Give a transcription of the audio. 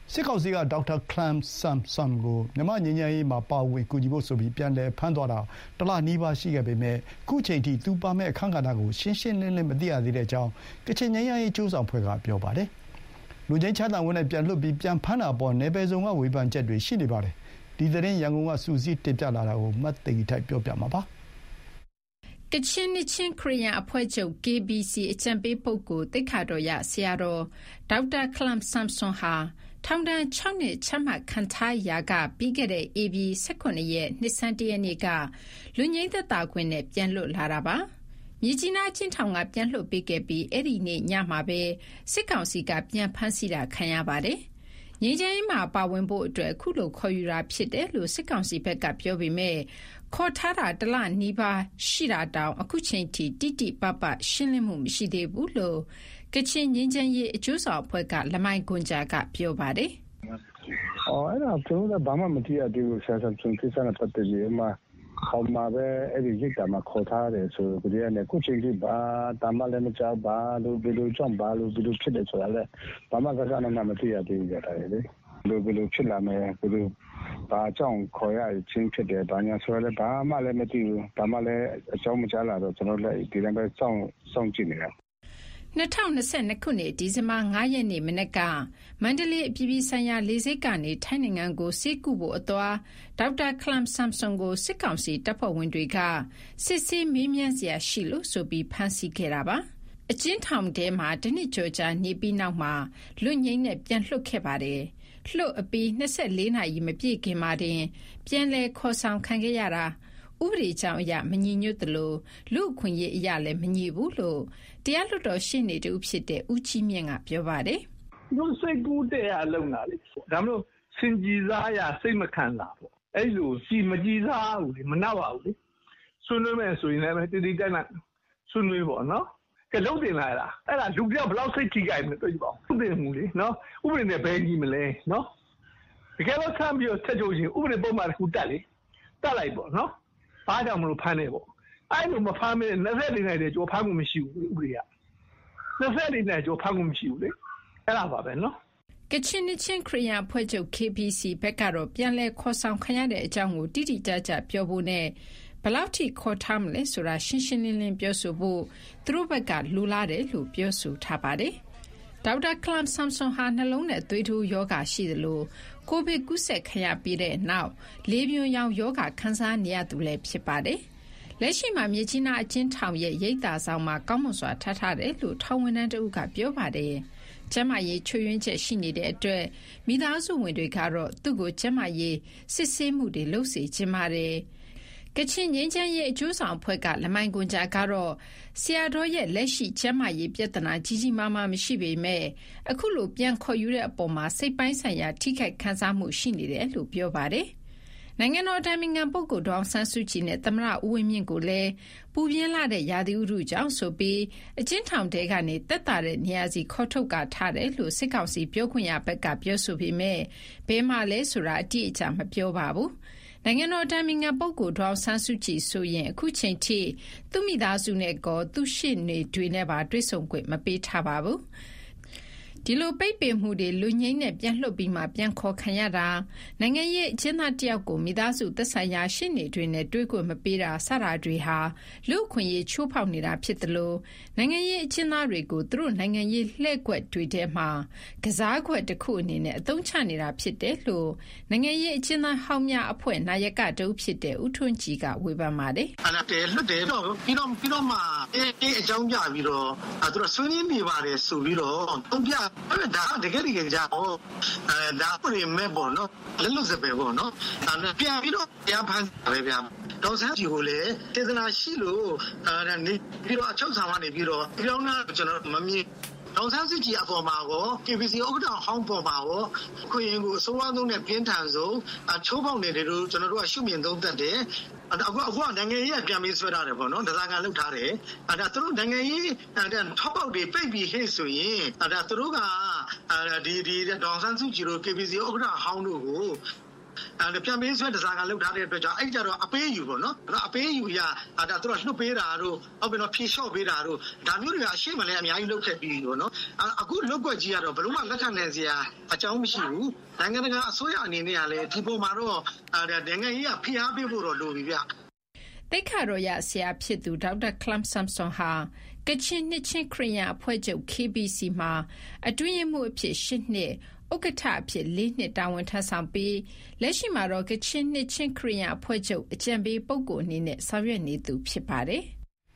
စစ်ကောင်စီကဒေါက်တာခလမ်ဆမ်ဆွန်ကိုမြန်မာငြိမ်းချမ်းရေးမှာပါဝင်ကူညီဖို့ဆိုပြီးပြန်လည်ဖမ်းသွားတာတလနီးပါးရှိခဲ့ပေမဲ့ခုချိန်ထိသူပါမဲ့အခမ်းကဏ္ဍကိုရှင်းရှင်းလင်းလင်းမသိရသေးတဲ့အကြောင်းကချင်ငြိမ်းချမ်းရေးကြိုးဆောင်ဖွဲ့ကပြောပါတယ်။လူချင်းချမ်းသာဝင်နဲ့ပြန်လွတ်ပြီးပြန်ဖမ်းတာပေါ်နယ်ပယ်စုံကဝေဖန်ချက်တွေရှိနေပါတယ်။ဒီသတင်းရန်ကုန်ကစူးစီးတင်ပြလာတာကိုမတ်သိန်းထိုက်ပြောပြမှာပါ။ကချင်နှစ်ချင်းခရီးယန်အဖွဲ့ချုပ် KBC အကြံပေးပုဂ္ဂိုလ်သိက္ခာတော်ရဆရာတော်ဒေါက်တာခလမ်ဆမ်ဆွန်ဟာထောင်ဒဏ်6နှစ်ချမှတ်ခံထားရာကပြီးခဲ့တဲ့ AB 18ရက်နှစ်ဆန်း1ရက်နေ့ကလူငိမ့်သက်သာခွင့်နဲ့ပြန်လွတ်လာတာပါ။မြေကြီးနားချင်းထောင်ကပြန်လွတ်ပေးခဲ့ပြီးအဲ့ဒီနေ့ညမှာပဲစစ်ကောင်စီကပြန်ဖမ်းဆီးတာခံရပါတယ်။ငြိမ်းချမ်းရေးမှာပါဝင်ဖို့အတွက်အခုလိုခေါ်ယူတာဖြစ်တယ်လို့စစ်ကောင်စီဘက်ကပြောပေမဲ့ခေါ်ထားတာတလနီးပါးရှိတာတောင်အခုချိန်ထိတိတိပပရှင်းလင်းမှုမရှိသေးဘူးလို့ကချင်ငြိမ်းချမ်းရေးအကျိုးဆောင်အဖွဲ့ကလမိုင်ကွန်ဂျာကပြောပါတယ်။အဲ့ဒါကျွန်တော်ဘာမှမသိရသေးဘူးဆရာဆမ်ဆွန်ကိစ္စနဲ့ပတ်သက်ပြီးအမှခေါ်မှာပဲအဲ့ဒီရိတ်တာမှာခေါ်ထားတယ်ဆိုကြတဲ့နဲ့ခုချိန်ထိဘာတာမလည်းမကြောက်ပါလို့ဘယ်လိုကြောင့်ဘာလို့ဘယ်လိုဖြစ်တယ်ဆိုတာလည်းဘာမှကစားနေမှမသိရသေးဘူးကြတာလေဘယ်လိုဖြစ်လာမယ်ဘယ်လိုဘာကြောင့်ခေါ်ရချင်းဖြစ်တယ်ဘာညာဆိုလည်းဘာမှလည်းမသိဘူးဒါမှလည်းအကြောင်းမကြားလာတော့ကျွန်တော်လည်းဒီတိုင်းပဲစောင့်ကြည့်နေတာ 2022ခုနှစ်ဒီဇင်ဘာ9ရက်နေ့မနက်ကမန္တလေးအပြည်ပြည်ဆိုင်ရာလေဆိပ်ကနေထိုင်းနိုင်ငံကိုဆေးကုဖို့အသွားဒေါက်တာခလမ်ဆမ်ဆွန်ကိုစစ်ကောင်စီတပ်ဖွဲ့ဝင်တွေကစစ်ဆေးမေးမြန်းစရာရှိလို့ဆိုပြီးဖမ်းဆီးခဲ့တာပါအကျဉ်းထောင်ထဲမှာတနစ်ကျော်ကြာနေပြီးနောက်မှာလွတ်ငြိမ်းနဲ့ပြန်လွှတ်ခဲ့ပါတယ်လွှတ်အပြီး24နာရီမပြည့်ခင်မှာတင်ပြန်လည်ခေါ်ဆောင်ခံခဲ့ရတာဥပဒေကြောင့်အရမညီညွတ်သလိုလူအခွင့်အရေးအရလည်းမညီဘူးလို့တရားလွှတ်တော်ရှေ့နေတူဖြစ်တဲ့ဦးကြီးမြင့်ကပြောပါတယ်။သူစိတ်ကူးတဲ့အလုံးလားလေ။ဒါမလို့စင်ကြီးစားရစိတ်မခံတာပေါ့။အဲ့လိုကြီးမကြီးစားဘူးလေမနှောက်ပါဘူးလေ။ဆွေးနွေးမယ်ဆိုရင်လည်းတတိတိုက်မှဆွေးနွေးပေါ့နော်။ကဲလုံးတင်လာတာ။အဲ့ဒါလူပြောက်ဘယ်လောက်စိတ်ထိကြိုက်မလဲတွေ့ကြပါဦး။ဥပဒေမူလေနော်။ဥပဒေနဲ့ဘယ်ကြီးမလဲနော်။တကယ်တော့ဆမ်းပြီးတော့ချက်ချုပ်ချင်းဥပဒေပုံမှန်တစ်ခုတက်လေ။တက်လိုက်ပေါ့နော်။ဘာကြောင့်မလို့ဖမ်းနေပေါ့အဲ့လိုမဖမ်းမင်း24နိုင်တယ်ကြောဖမ်းမှုမရှိဘူးဥပဒေက24နိုင်ကြောဖမ်းမှုမရှိဘူးလေအဲ့ဒါပါပဲနော်ကချင်နှစ်ချင်းခရီးယန်အဖွဲ့ချုပ် KBC ဘက်ကတော့ပြန်လဲခေါ်ဆောင်ခံရတဲ့အကြောင်းကိုတိတိကျကျပြောဖို့နဲ့ဘယ်လောက်ထိခေါ်ထားမလဲဆိုတာရှင်းရှင်းလင်းလင်းပြောဆိုဖို့သူတို့ဘက်ကလူလာတယ်လို့ပြောဆိုထားပါတယ်ဒေါက်တာခလမ်ဆမ်ဆွန်ဟာနှလုံးနဲ့သွေးထိုးယောဂရှိသလိုကိုဗစ်ကူးစက်ခံရပြီးတဲ့နောက်လေပြွန်ရောင်ယောဂခံစားနေရသူလည်းဖြစ်ပါတယ်လက်ရှိမှာမြေကြီးနားအချင်းထောင်ရဲ့ရိတ်တာဆောင်မှာကောင်းမွန်စွာထားတယ်လို့ထောင်ဝန်ထမ်းတဦးကပြောပါတယ်ကျမရေးချွေရင်းချက်ရှိနေတဲ့အတွက်မိသားစုဝင်တွေကတော့သူ့ကိုကျမရေးစစ်ဆေးမှုတွေလုပ်စေချင်ပါတယ်ကချင်ငင်းချမ်းရဲ့အကျိုးဆောင်ဖွဲ့ကလမိုင်ကွန်ဂျာကတော့ဆရာတော်ရဲ့လက်ရှိကျမ်းမာရေးပြဿနာကြီးကြီးမားမားမရှိပေမဲ့အခုလိုပြန်ခေါ်ယူတဲ့အပေါ်မှာစိတ်ပိုင်းဆိုင်ရာထိခိုက်ခံစားမှုရှိနေတယ်လို့ပြောပါတယ်နိုင်ငံတော်တိုင်ပင်ခံပုဂ္ဂိုလ်ဒေါအောင်ဆန်းစုကြည်နဲ့သမ္မတဦးဝင်းမြင့်ကိုလည်းပူပြင်းလာတဲ့ရာသီဥတုကြောင့်ဆိုပြီးအကျဉ်းထောင်ထဲကနေတက်တာတဲ့နေရာစီခေါ်ထုတ်ကာထားတယ်လို့စစ်ကောင်စီပြောခွင့်ရဘက်ကပြောဆိုပေမဲ့ဘယ်မှလဲဆိုတာအတိအကျမပြောပါဘူးနိုင်ငံတော်တိုင်ပင်ခံပုဂ္ဂိုလ်ဒေါအောင်ဆန်းစုကြည်ဆိုရင်အခုချိန်ထိသူ့မိသားစုနဲ့ကောသူရှေ့နေတွေနဲ့ပါတွေ့ဆုံခွင့်မပေးထားပါဘူးဒီလိုပိတ်ပင်မှုတွေလူငိမ့်နဲ့ပြန်လှုပ်ပြီးမှပြန်ခေါ်ခံရတာနိုင်ငံရေးအကျဉ်းသားတယောက်ကိုမိသားစုသက်ဆိုင်ရာရှေ့နေတွေနဲ့တွေ့ခွင့်မပေးတာစတာတွေဟာလူအခွင့်အရေးချိုးဖောက်နေတာဖြစ်တယ်လို့နိုင်ငံရေးအကျဉ်းသားတွေကိုသူတို့နိုင်ငံရေးလှည့်ကွက်တွေထဲမှာကစားကွက်တစ်ခုအနေနဲ့အသုံးချနေတာဖြစ်တယ်လို့နိုင်ငံရေးအကျဉ်းသားဟောင်းများအဖွဲ့နာယကတဦးဖြစ်တဲ့ဦးထွန်းကြည်ကဝေဖန်ပါတယ်။အဲ့ဒါတည်းလွတ်တယ်တော့ပြီးတော့မှအကြောင်းပြပြီးတော့သူတို့ဆွေးနွေးနေပါတယ်ဆိုပြီးတော့တုံးပြဒါတကယ်ကြာဟောဒါပြည်မဲ့ပေါ့နော်လက်လွတ်စပယ်ပေါ့နော်ပြန်ပြီးတော့တရားဖန်ပဲဗျာဒေါက်ဆန်းကြီးကိုလည်းတေသနာရှိလို့နေပြီးတော့အချုပ်ဆောင်ကနေပြီးတော့ပြောင်းတာကျွန်တော်မမြင်ဒေါက်ဆန်းစုကြည်အပေါ်မှာကို KBC ဥက္ကဋ္ဌဟောင်းပေါ်မှာကိုခွင့်ရင်ကိုအစိုးရသုံးနဲ့ပြင်းထန်ဆုံးချိုးပေါက်နေတယ်လို့ကျွန်တော်တို့ကရှုမြင်သုံးသပ်တယ်အခုနိုင်ငံရေးပြန်ပြီးဆွဲထားတယ်ပေါ့နော်ဒါကလုပ်ထားတယ်ဒါသူတို့နိုင်ငံရေးထောက်ပေါက်တွေပိတ်ပြီးဟဲ့ဆိုရင်ဒါသူတို့ကဒီဒေါ်ဆန်းစုကြည်တို့ KBC ဥက္ကဋ္ဌဟောင်းတို့ကိုပြန်ပေးဆွဲတစားကလောက်ထားတဲ့အတွက်ကြောင့်အဲ့ကြတော့အပေးယူပေါ့နော်အပေးယူရဒါသူတို့လှုပ်ပေးတာတို့ဟုတ်ပြီနော်ဖြေလျှော့ပေးတာတို့ဒါမျိုးတွေကအရှိမလဲအများကြီးလုပ်ခဲ့ပြီးပေါ့နော်အခုလုတ်ကွက်ကြီးကတော့ဘယ်လို့မှလက်ခံနိုင်စရာအကြောင်းမရှိဘူးနိုင်ငံတကာအစိုးရအနေနဲ့ကလည်းဒီပုံမှာတော့နိုင်ငံကြီးကဖိအားပေးဖို့တော့လိုပြီဗျသိက္ခာတော်ရဆရာဖြစ်သူဒေါက်တာခလမ်ဆမ်ဆွန်ဟာကချင်နှစ်ချင်းခရစ်ယာန်အဖွဲ့ချုပ် KBC မှာအတွင်းမှုအဖြစ်8နှစ်ဥက္ကဋ္ဌအဖြစ်4နှစ်တာဝန်ထမ်းဆောင်ပြီးလက်ရှိမှာတော့ကချင်နှစ်ချင်းခရစ်ယာန်အဖွဲ့ချုပ်အကြံပေးပုဂ္ဂိုလ်အနေနဲ့ဆောင်ရွက်နေသူဖြစ်ပါတယ်။